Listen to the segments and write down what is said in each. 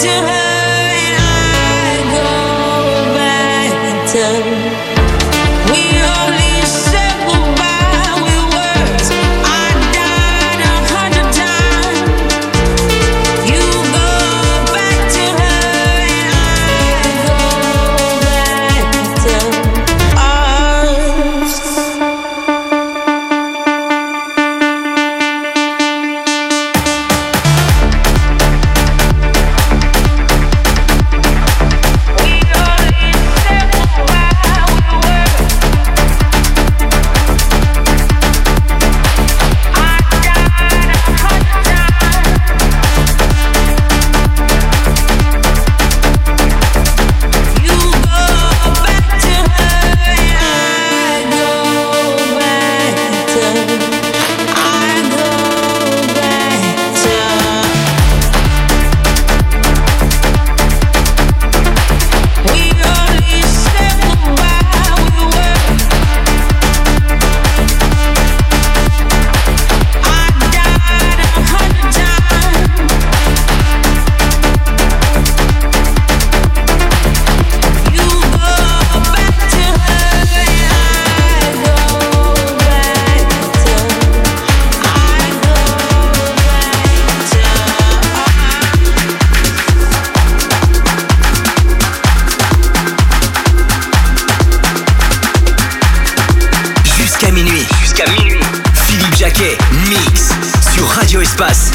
Espace.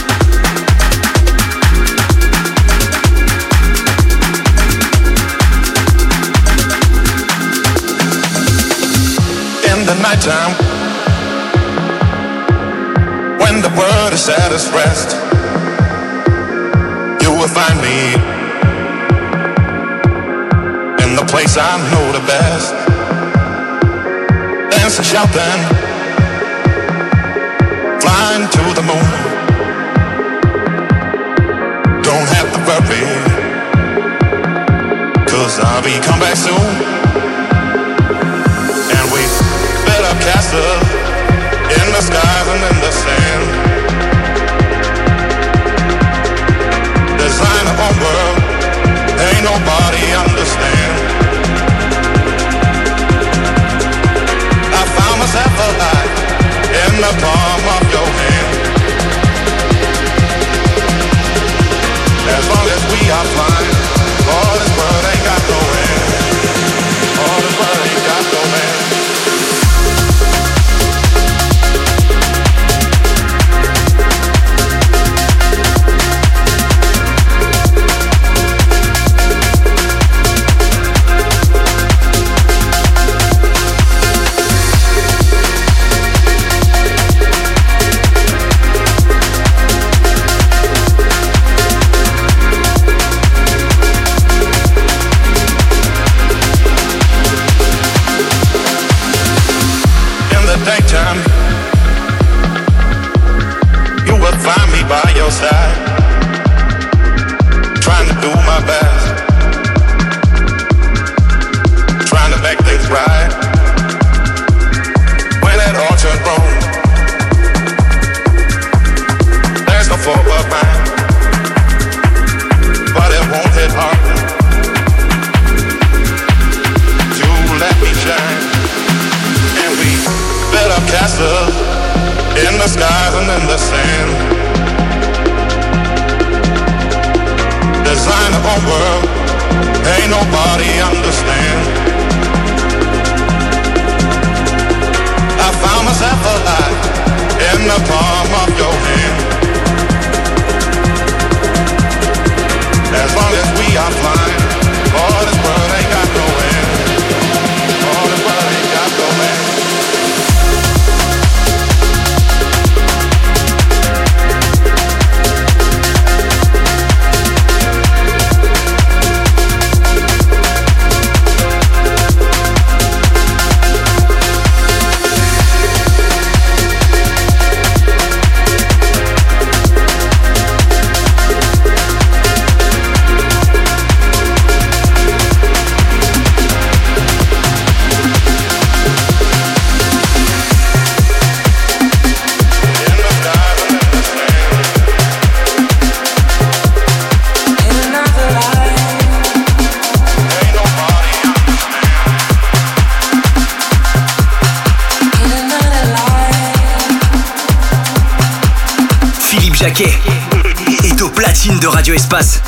In the nighttime, when the world is at its rest, you will find me in the place I know the best. Dancing, shouting, flying to the moon. Don't have to worry, 'cause I'll be come back soon. And we built up castles in the skies and in the sand. Design our own world, ain't nobody understand. I found myself alive in the palm of your hand. As long as we are flying, all this world ain't got no end. All this world ain't got no end. Daytime, you will find me by your side, trying to do my best, trying to make things right. When at Orchard Road, there's no forward line, but it won't hit hard to let me shine. And we built up castles in the skies and in the sand. Design our own world, ain't nobody understand. I found myself alive in the palm of your hand. As long as we are flying, all this world ain't got no end. All this world ain't got no end. Jacquet est au platine de Radio Espace.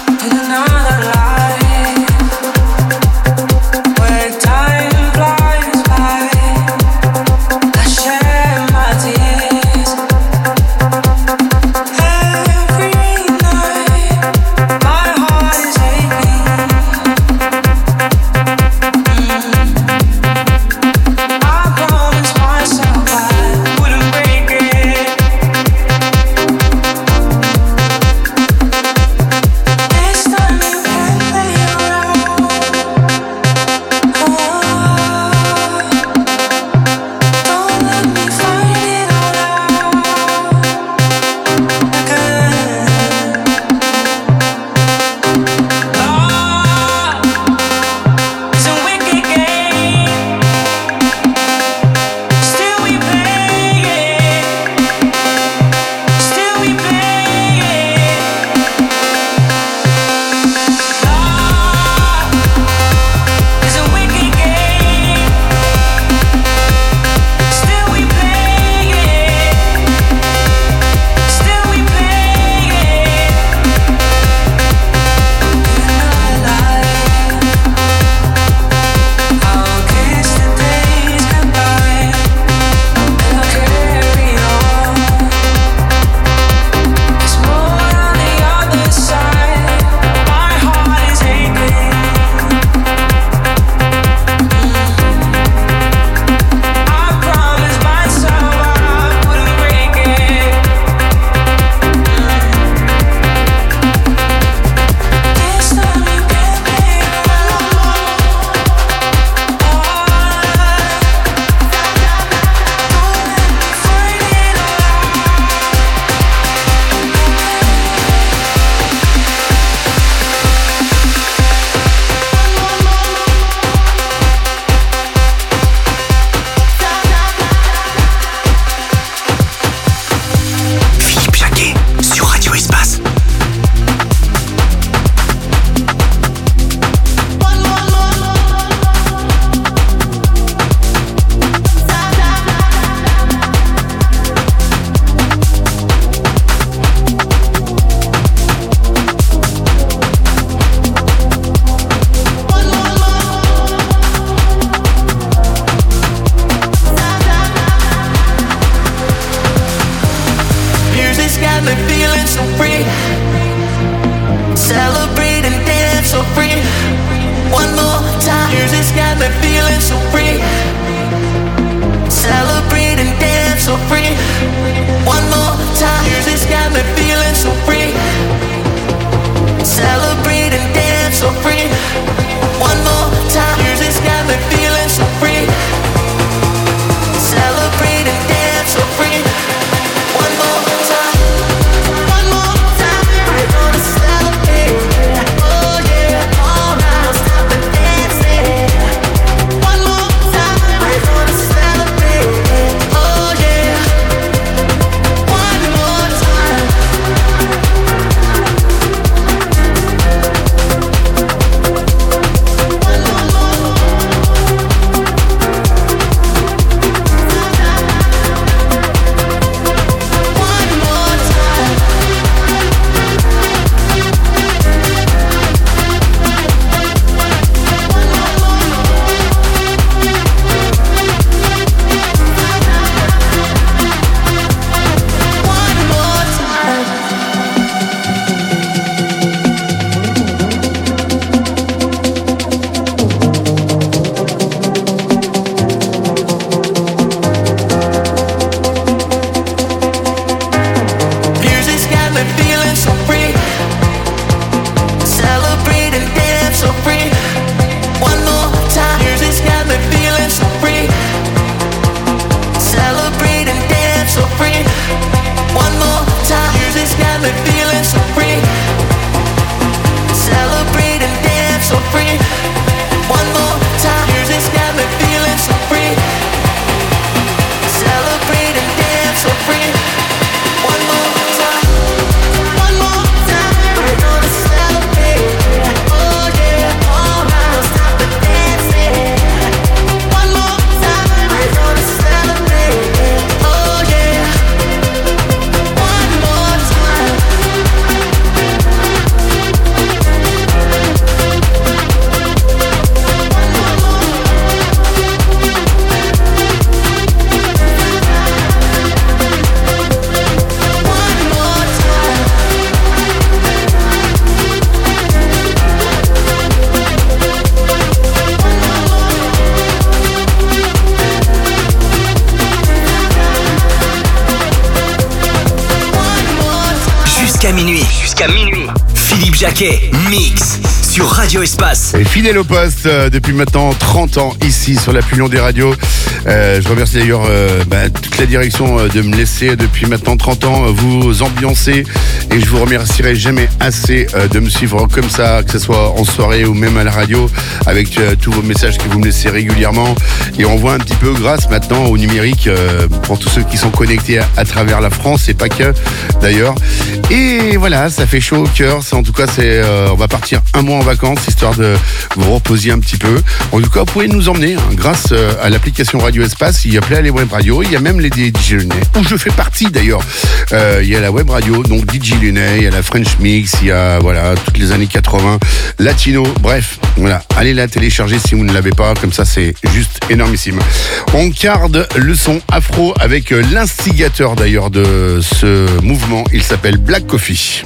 Jacquet, mix sur Radio Espace. Et fidèle au poste depuis maintenant 30 ans ici sur la plus longue des radios. Je remercie d'ailleurs toute la direction de me laisser depuis maintenant 30 ans vous ambiancer, et je vous remercierai jamais assez de me suivre comme ça, que ce soit en soirée ou même à la radio, avec tous vos messages que vous me laissez régulièrement. Et on voit un petit peu grâce maintenant au numérique pour tous ceux qui sont connectés à travers la France, et pas que d'ailleurs. Et voilà, ça fait chaud au cœur. En tout cas, on va partir un mois en vacances, histoire de vous reposer un petit peu. En tout cas, vous pouvez nous emmener grâce à l'application Radio Espace. Il y a plein les web radios, il y a même les DJ Lunet, où je fais partie d'ailleurs. Il y a la web radio, donc DJ Lunet, il y a la French Mix, il y a toutes les années 80, Latino, bref, voilà. Allez la télécharger si vous ne l'avez pas, comme ça c'est juste énormissime. On garde le son afro avec l'instigateur d'ailleurs de ce mouvement, il s'appelle Black Coffee.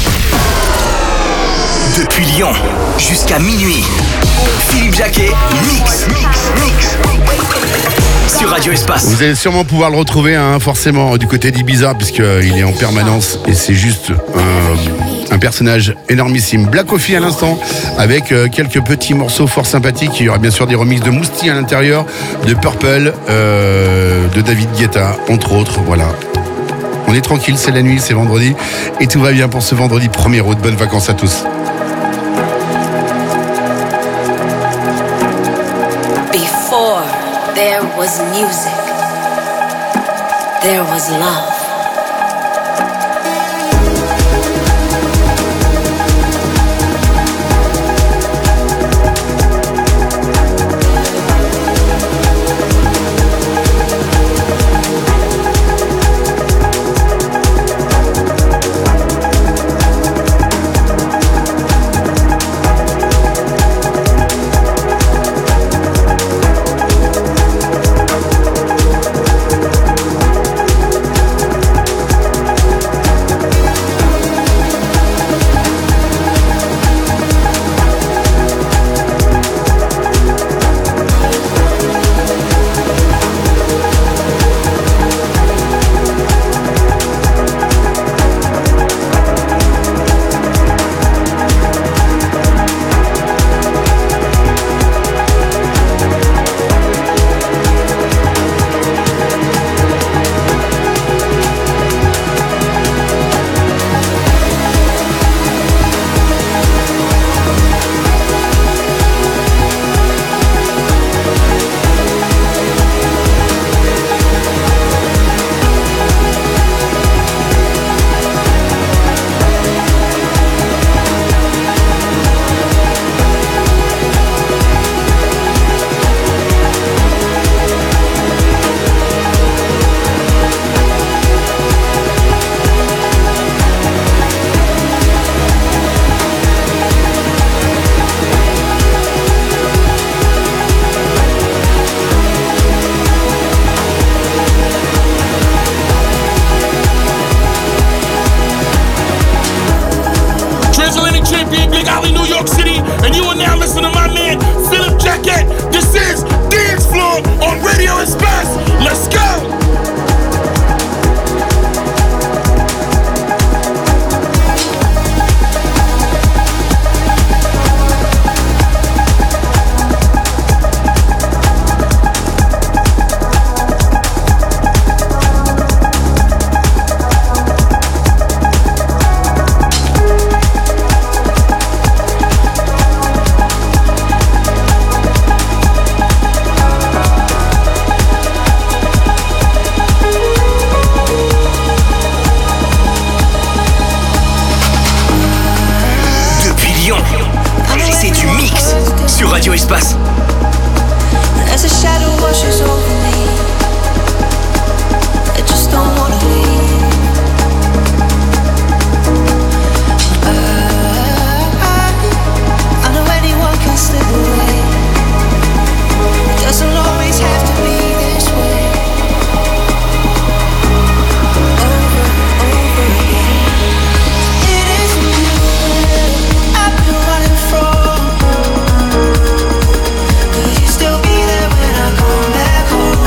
Depuis Lyon jusqu'à minuit, Philippe Jacquet, mix sur Radio Espace. Vous allez sûrement pouvoir le retrouver forcément du côté d'Ibiza, puisqu'il est en permanence et c'est juste un personnage énormissime. Black Coffee à l'instant, avec quelques petits morceaux fort sympathiques. Il y aura bien sûr des remixes de Mousti à l'intérieur, de Purple, de David Guetta, entre autres. Voilà. On est tranquille, c'est la nuit, c'est vendredi, et tout va bien pour ce vendredi 1er août. Bonnes vacances à tous. Before there was music, there was love. Radio Espace. As a shadow washes over me, I just don't wanna leave. I know anyone can slip away. It doesn't always have to be this way. Over again. It isn't you I've been running from. Will you still be there when I come back home?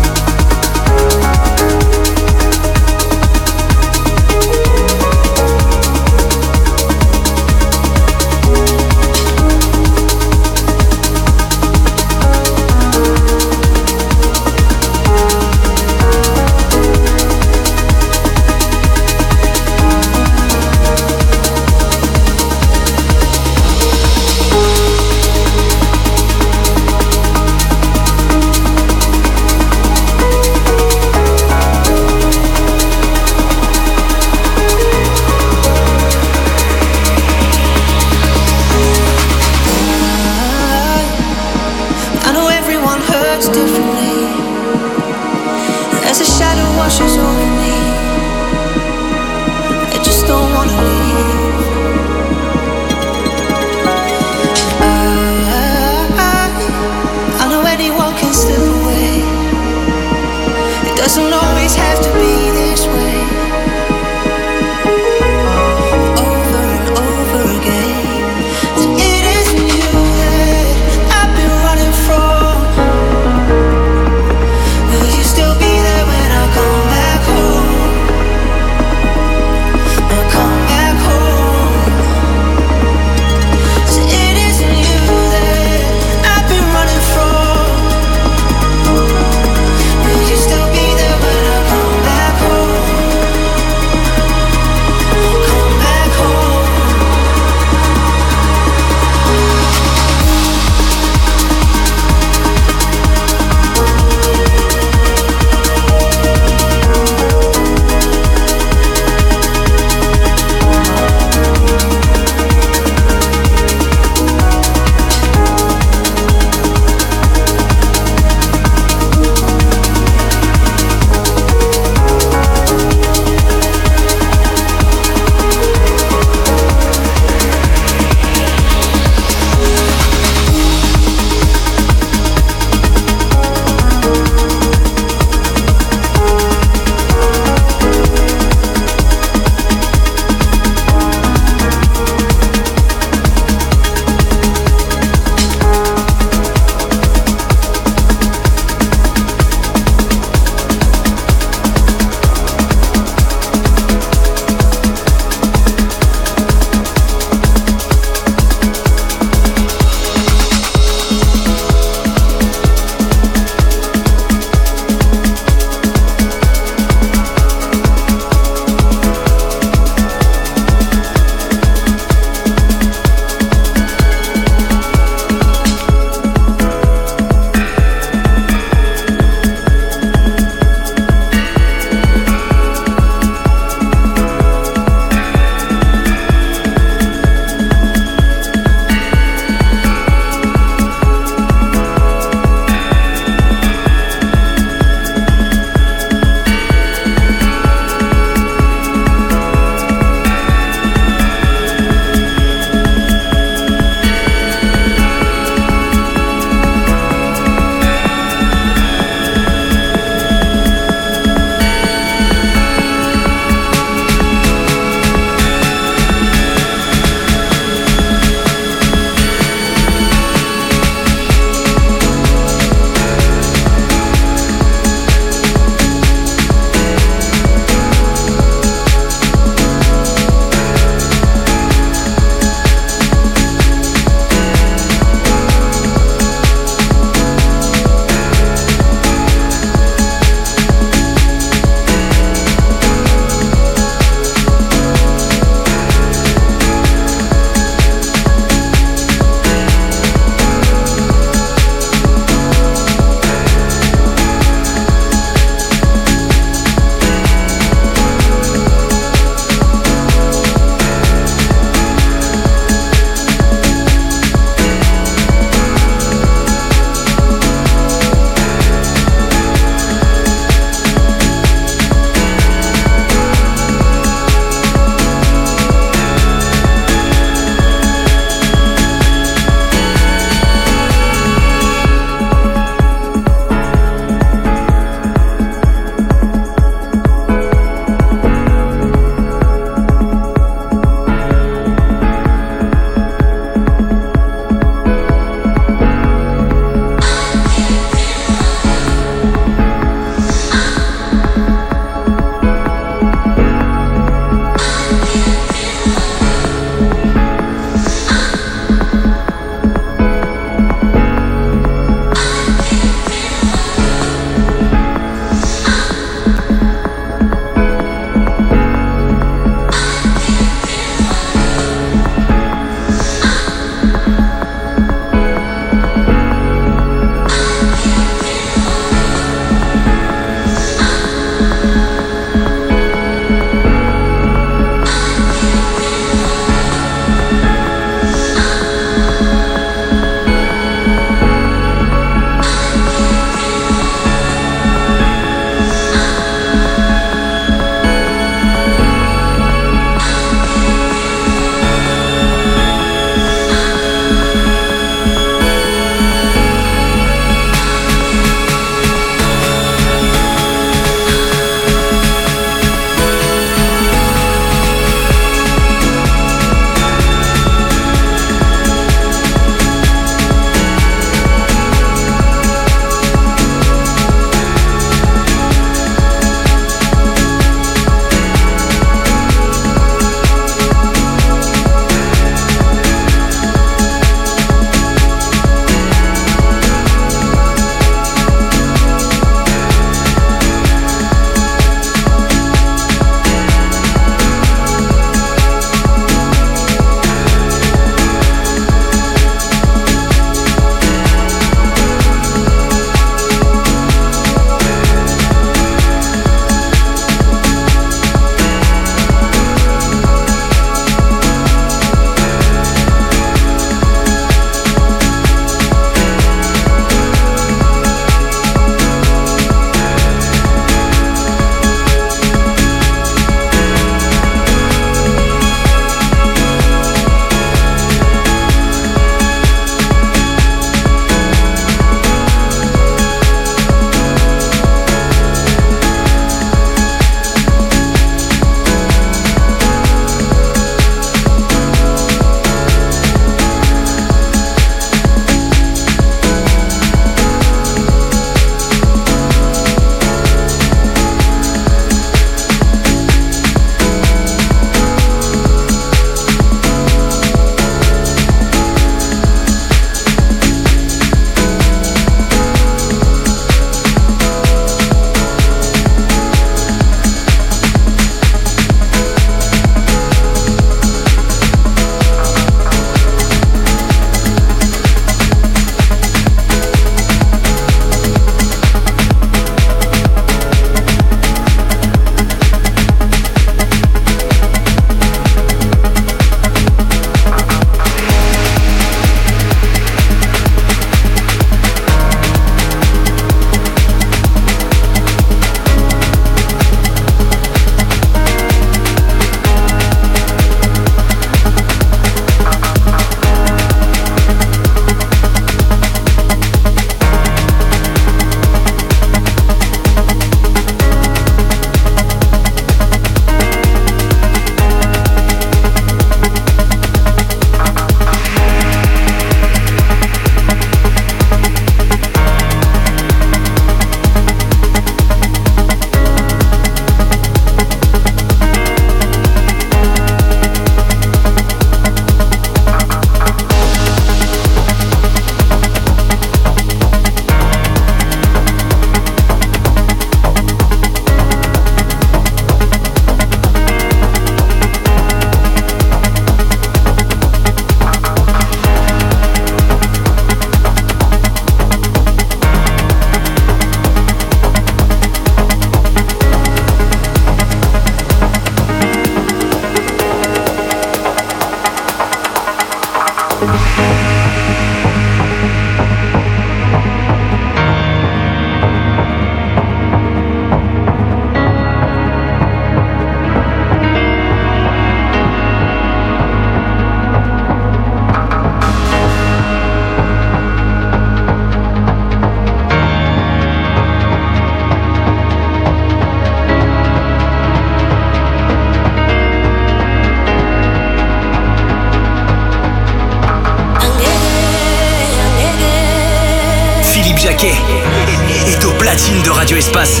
Philippe Jacquet est au platine de Radio Espace.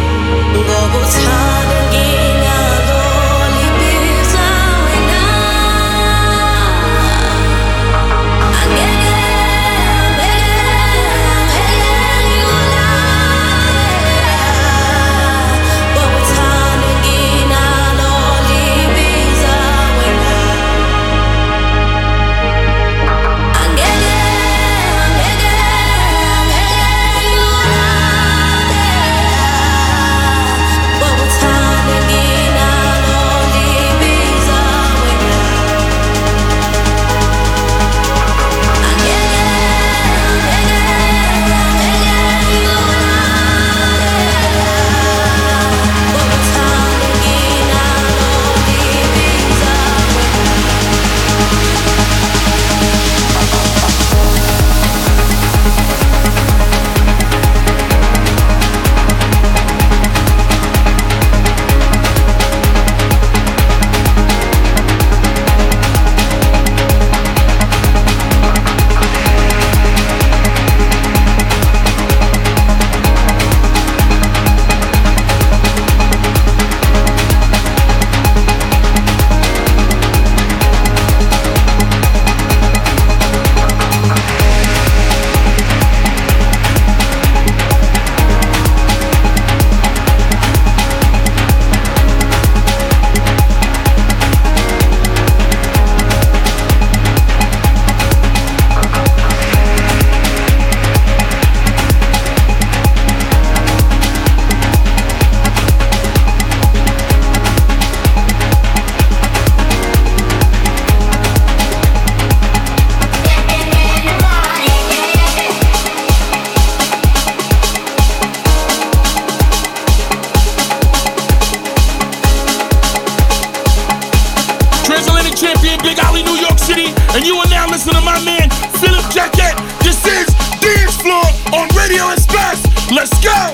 And you are now listening to my man, Philippe Jacquet. This is Dance Floor on Radio Espace. Let's go!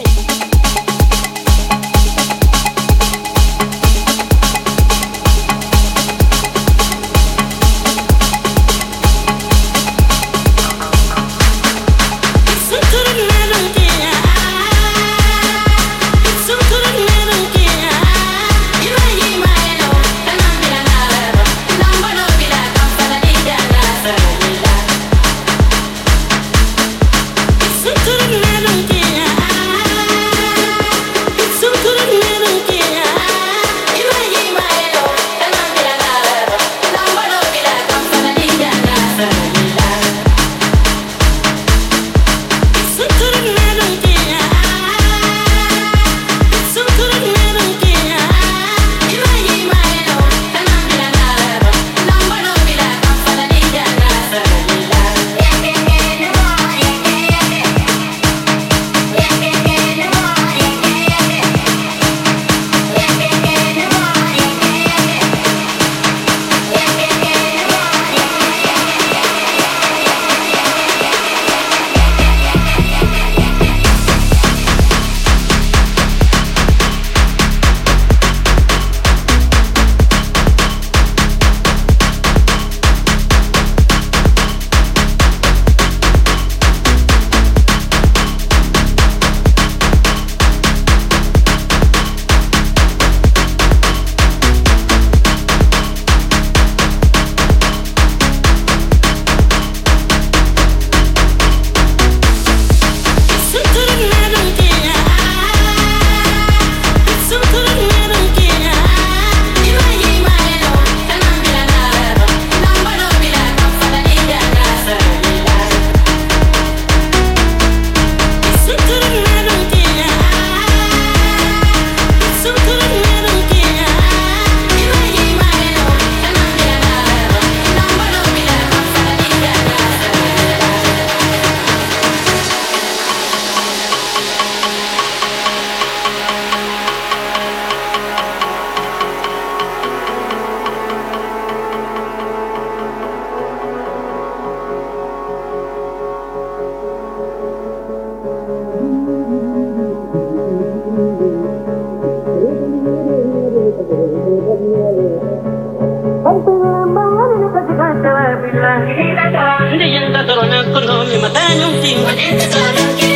Hindi yan tatarong na kuno, may mata niyong ting.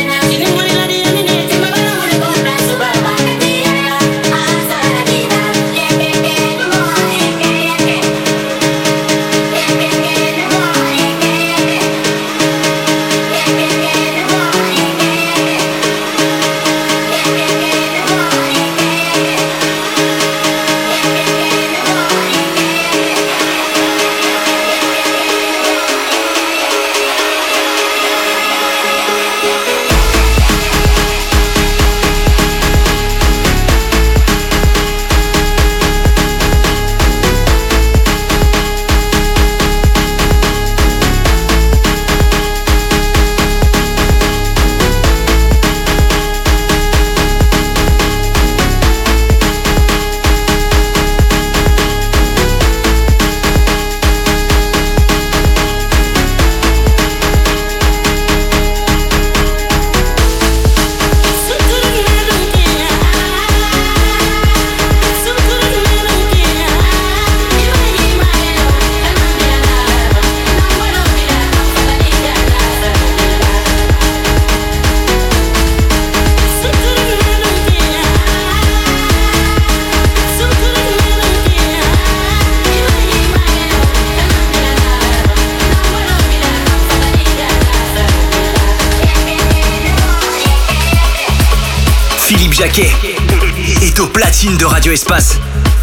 Philippe Jacquet est au platine de Radio Espace.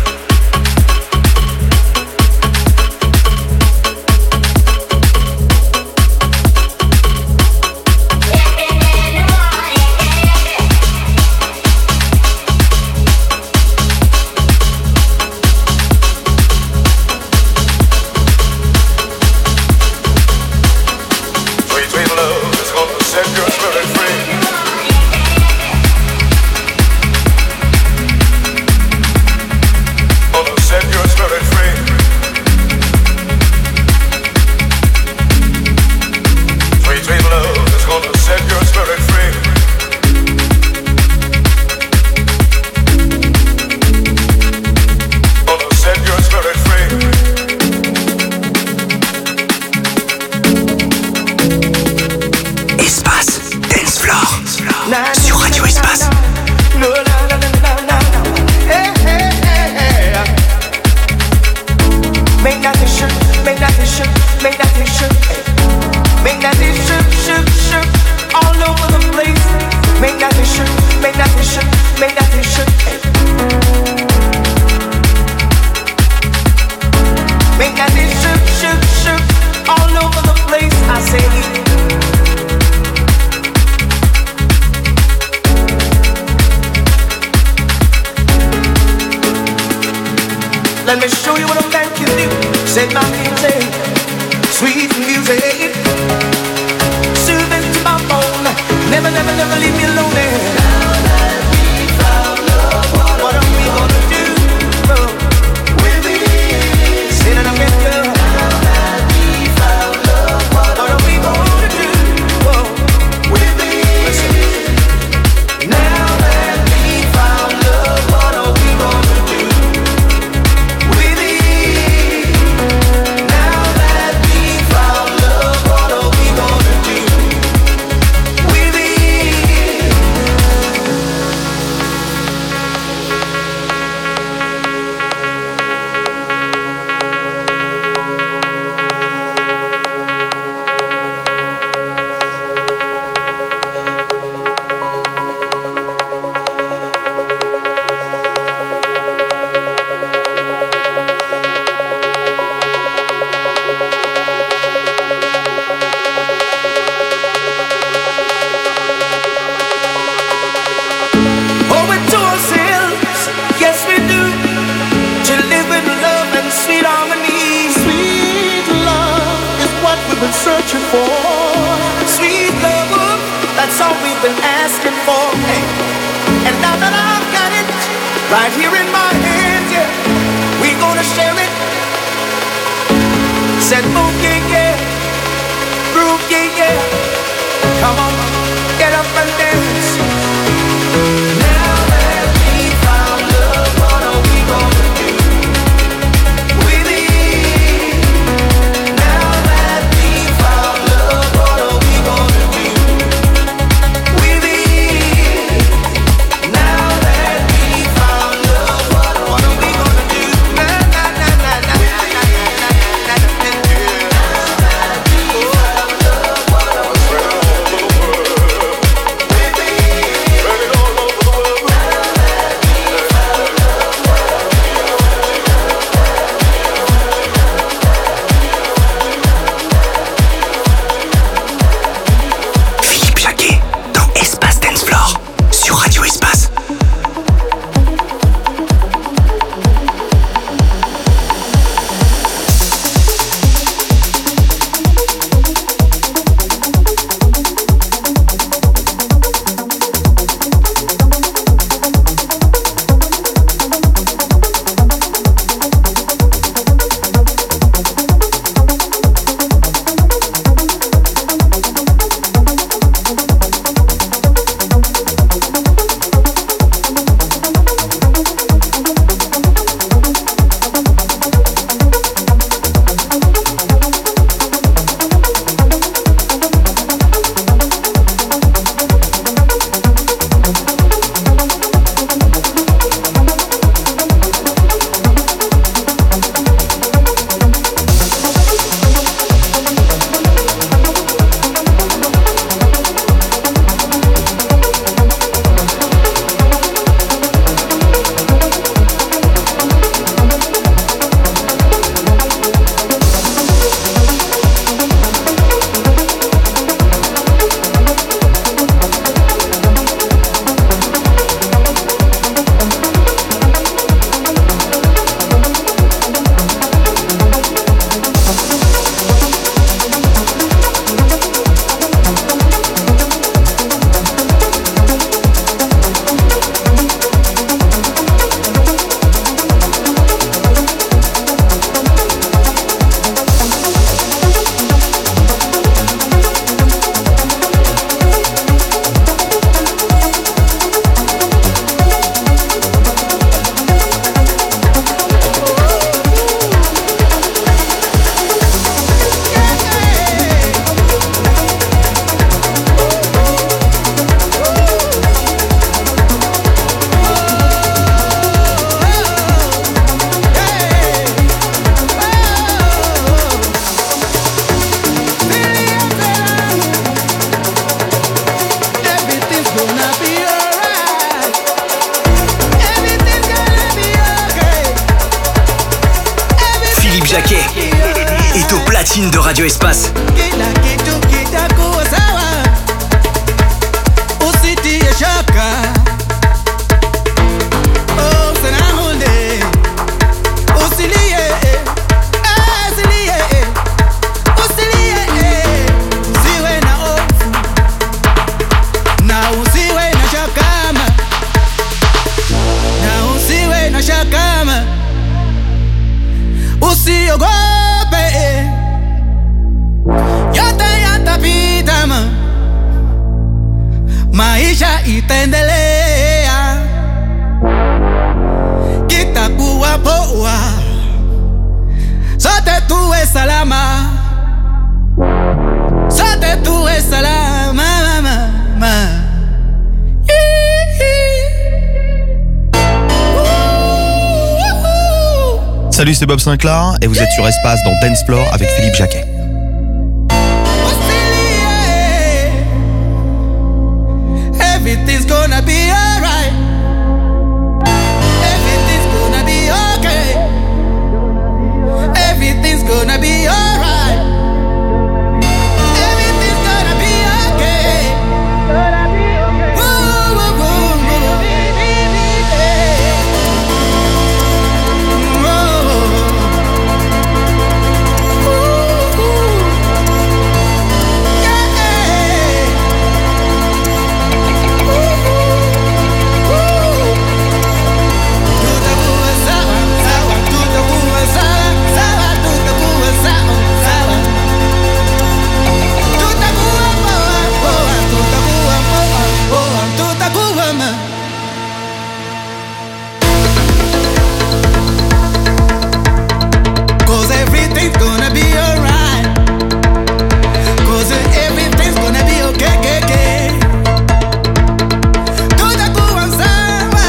Let me show you what a man can do. Set my music, sweet music, soothing to my bone. Never, never, never leave me alone. Now that we found love, what are we gonna do? With it, say that I'm in love. Now that we found love, what are we gonna do? With it, now that we found love, what are we gonna do? Searching for sweet love, that's all we've been asking for. Hey. And now that I've got it right here in my hands, yeah, we gonna share it. Said move, yeah, yeah, groove, yeah, yeah. Come on, get up and dance. Now that we found love, what are we gonna do? platine de Radio Espace. Kila kitu kitakuwa sawa, usitie shaka. Oh, sanahunde, usilie, usilie, usiwe na hofu na usiwe na shakama, na usiwe na shakama, usiogope, yote yatapita, maisha itaendelea, kitakuwa poa, sote tuwe salama, sote tuwe salama, mama. Salut, c'est Bob Sinclair et vous êtes sur Espace dans Dance Floor avec Philippe Jacquet. Everything's gonna be alright. Everything's gonna be okay. Everything's gonna be alright. Everything's gonna be okay. Woo, woo, woo, woo. Cause everything's gonna be alright. Cause everything's gonna be okay, okay. Tutakuwa sawa.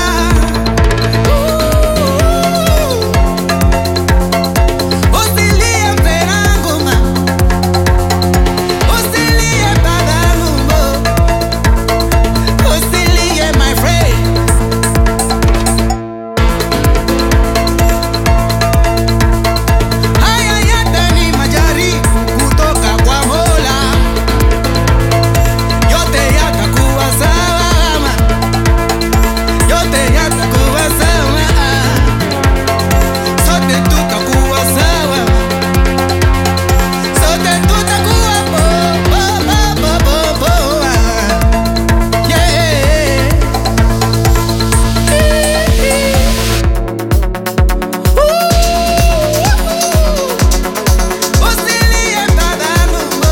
Usilie mpenangu ma. Usilie babangu mo. Usilie my friend. Haya yote ni majaribu kutoka kwa Mola, yote yatakuwa sawa, yote yatakuwa sawa, sote tutakuwa sawa, sote tutakuwa poa, yeah. Usilie babangu mo,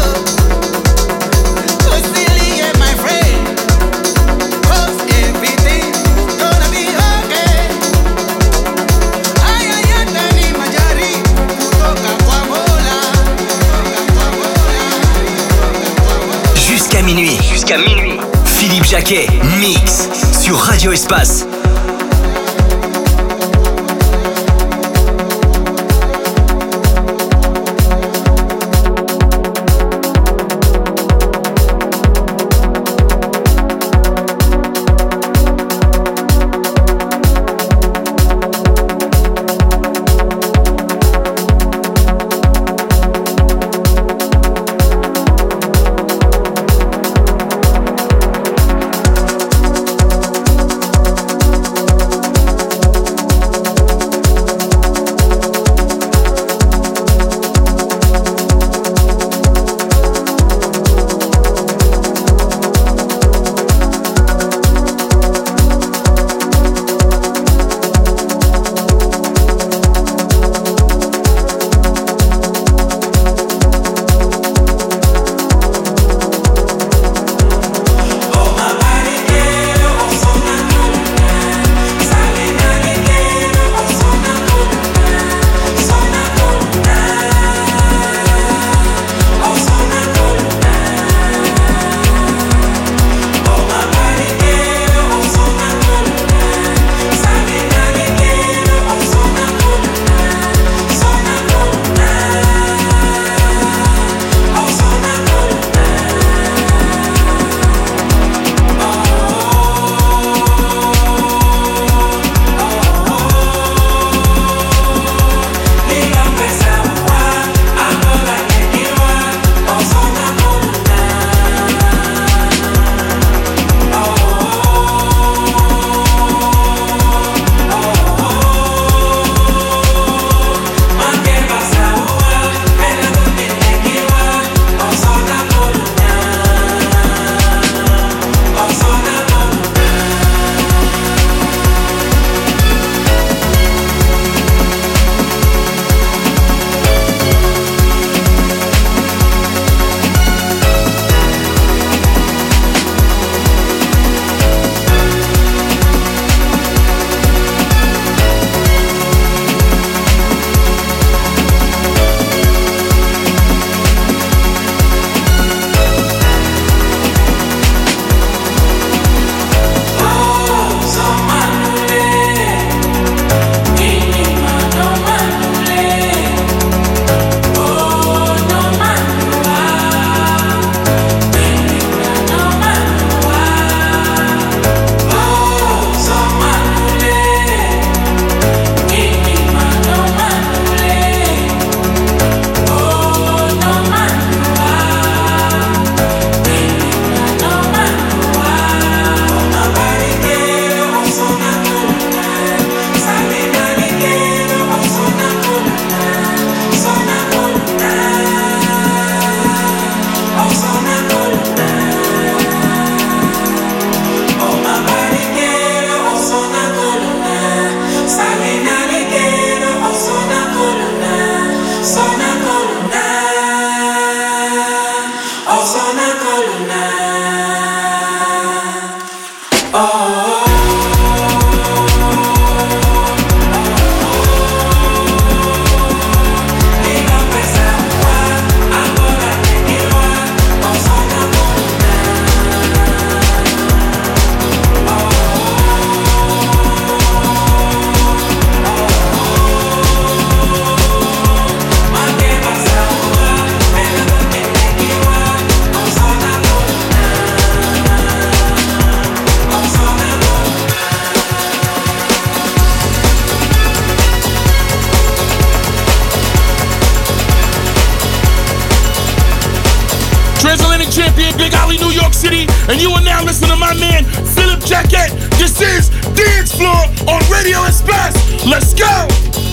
usilie my friend, cause everything's gonna be okay. Haya yote ni majaribu kutoka kwa Mola. Jusqu'à minuit. Philippe Jacquet, mix sur Radio Espace. and you are now listening to my man Philip Jacket. This is Dance Floor on Radio Express. Let's go!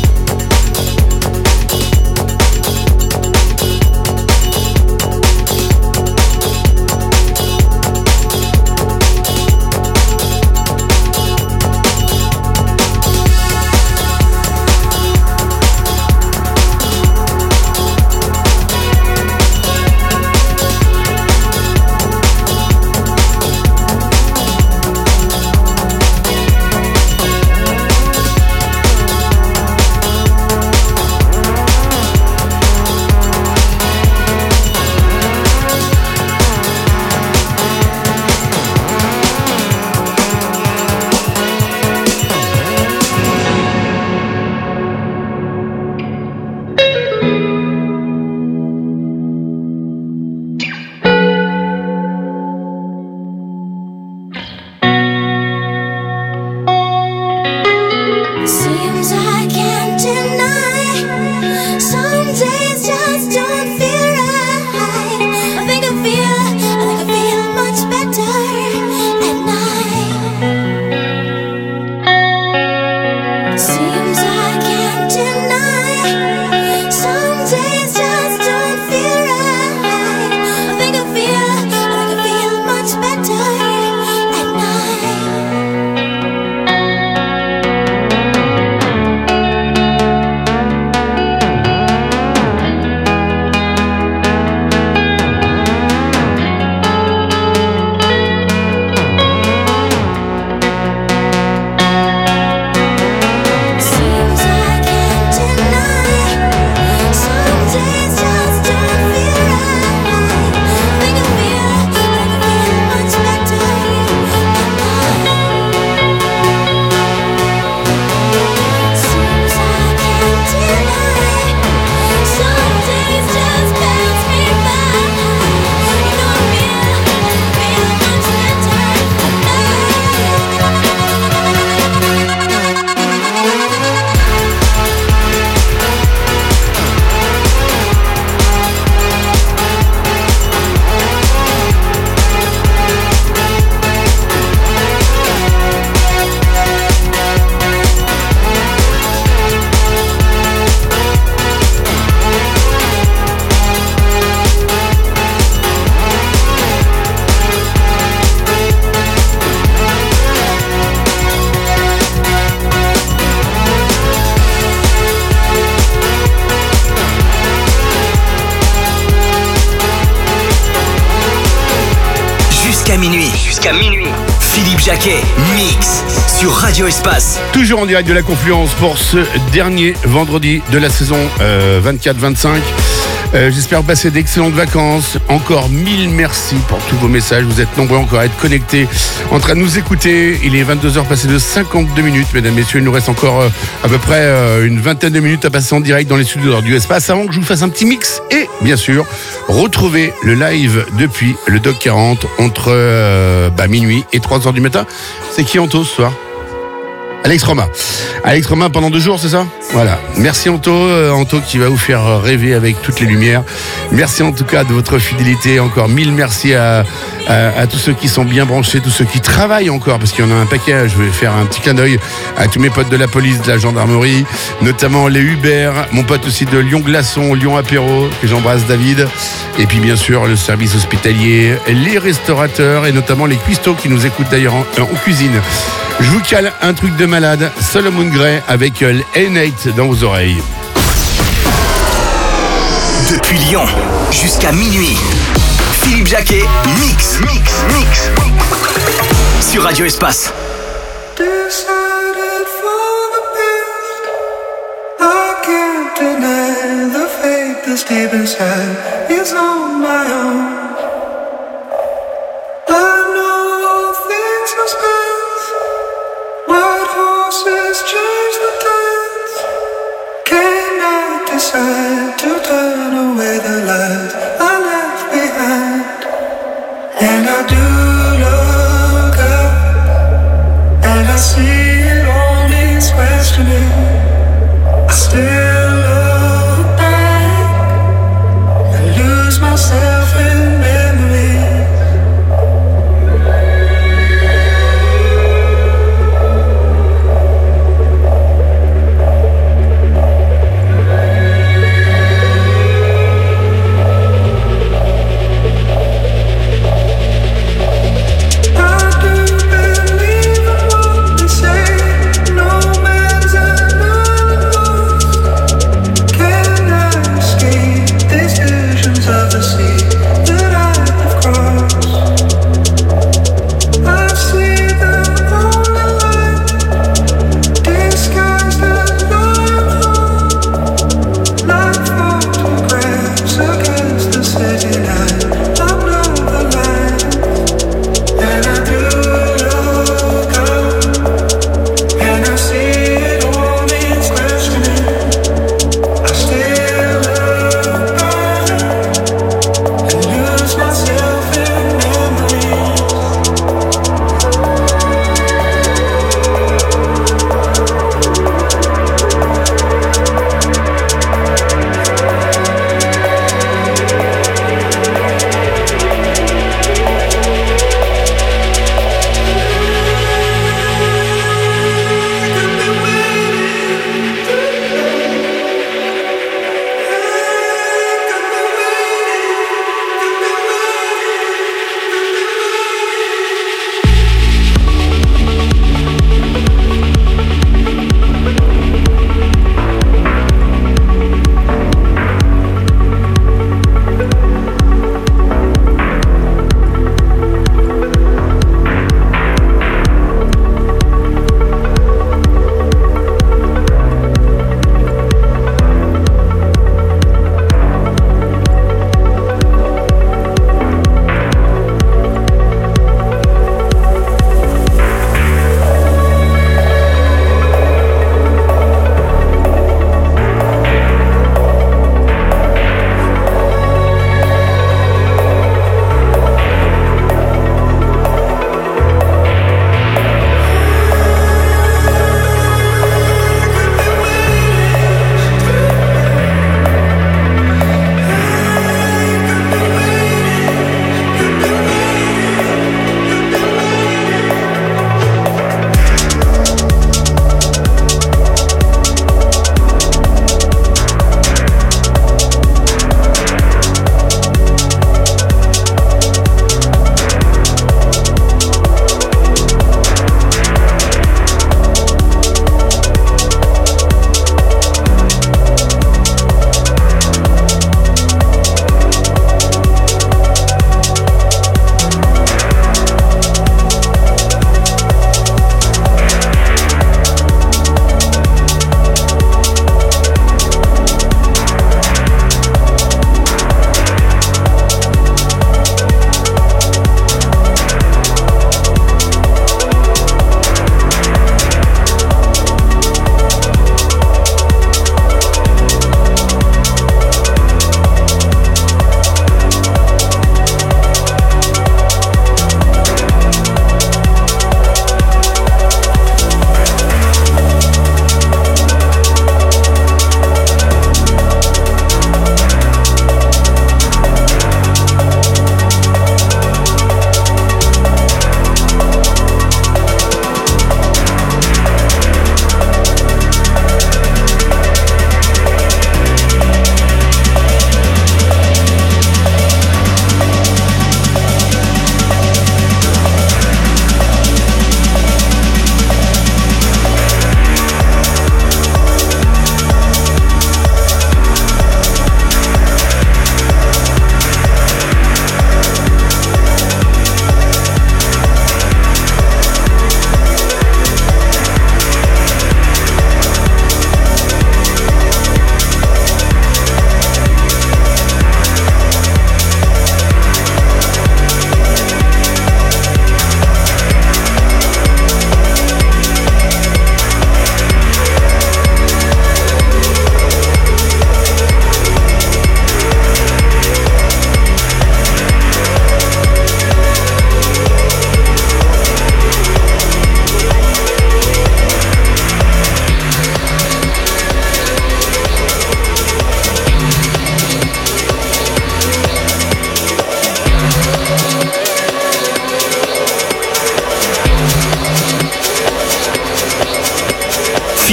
Jusqu'à minuit. Philippe Jacquet, mix sur Radio Espace. Toujours en direct de la Confluence pour ce dernier vendredi de la saison 24-25. J'espère passer d'excellentes vacances. Encore 1000 merci pour tous vos messages. Vous êtes nombreux encore à être connectés, en train de nous écouter. Il est 22h passé de 52 minutes, mesdames, messieurs. Il nous reste encore à peu près une vingtaine de minutes à passer en direct dans les studios du Espace avant que je vous fasse un petit mix. Et bien sûr, retrouver le live depuis le Doc 40 entre minuit et 3h du matin. C'est qui Anto ce soir? Alex Romain pendant 2 jours, c'est ça? Voilà. Merci Anto qui va vous faire rêver avec toutes les lumières. Merci en tout cas de votre fidélité. Encore 1000 merci à tous ceux qui sont bien branchés, tous ceux qui travaillent encore, parce qu'il y en a un paquet. Je vais faire un petit clin d'œil à tous mes potes de la police, de la gendarmerie, notamment les Uber, mon pote aussi de Lyon Glaçon, Lyon Apéro, que j'embrasse David. Et puis bien sûr le service hospitalier, les restaurateurs et notamment les cuistots qui nous écoutent d'ailleurs en cuisine. Je vous cale un truc de malade, Solomon Gray avec N8 dans vos oreilles. Depuis Lyon jusqu'à minuit, Philippe Jacquet, mix sur Radio Espace. Decided for the best. I can't deny the fate that's deep inside is on my own. I know things must pass. White horses change the tides. Cannot decide to turn away the lies I left behind. And I do look up, and I see it only is questioning. I still look back and lose myself in memories.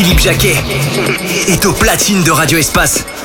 Philippe Jacquet est au platine de Radio Espace.